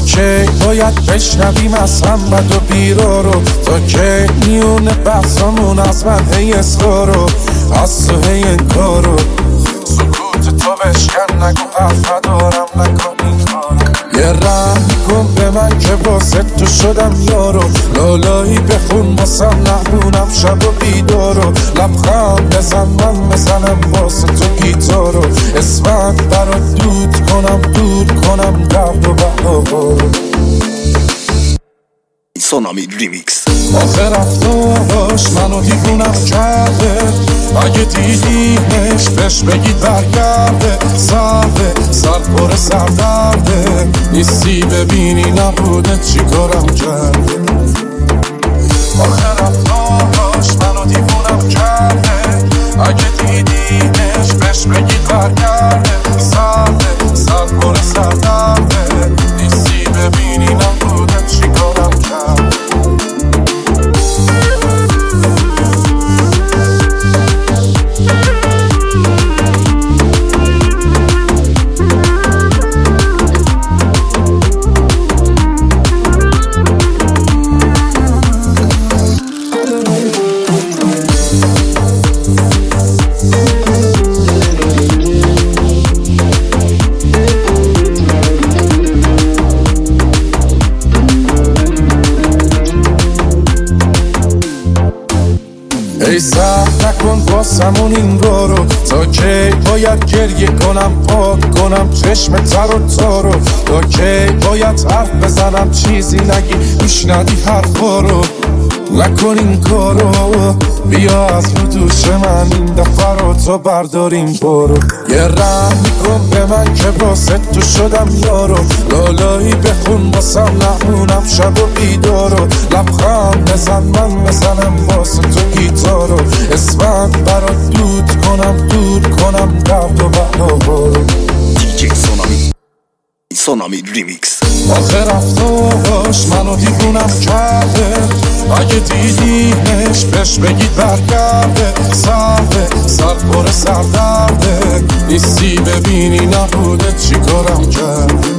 کی باید بشنویم از هم بد و بیرا رو؟ تا کی میونه بحثامون از من هی اصرارو از تو هی انکارو؟ سکوت تو بشکن نگو حرف ندارم نکن این کارو. یه رحم کن به من که واسه تو شدم یارو. لالایی بخون واسم نهمونم شب و بیدارو. لبخند بزن من بزنم واسه تو گیتارو. اسمت برات دود کنم درد و بهارو. سونامی ریمیکس. آخه رفتاش منو دیوونم کرده. اگه دیدیمش بهش بگید برگرده. سر پر سردرده. نیستی ببینی نبوده چی کارم کرده. آخه رفتاش منو دیوونم کرده. اگه دیدیمش بهش بگید برگرده. سر پر سردرده. نیستی ببینی نبوده چی کارم کرده. ای سخت نکن واسمون این رو. تا کی باید گریه کنم پاک کنم چشم تر و تارو؟ تا کی باید حرف بزنم چیزی نگی میشنوی حرفا رو؟ نکن این کارو. بیا از رو دوش من این دفعه رو تا برداریم برو. یه رحم کن به من که واسه تو شدم یارو. لالایی بخون واسم نهمونم شب و بیدارو. لبخند بزن من بزنم واسه تو گیتارو. اسمت برات دود کنم درد و بهارو. دیجی سونامی ریمیکس. آخه رفتاش منو دیوونم کرده. اگه دیدیمش بهش بگید برگرده. سر پر سردرده. نیستی ببینی نبوده چی کارم کرده.